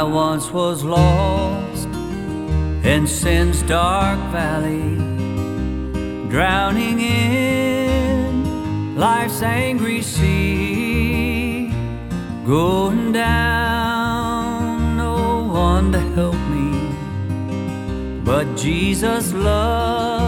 once was lost in sin's dark valley, drowning in life's angry sea, going down, no one to help me, but Jesus' love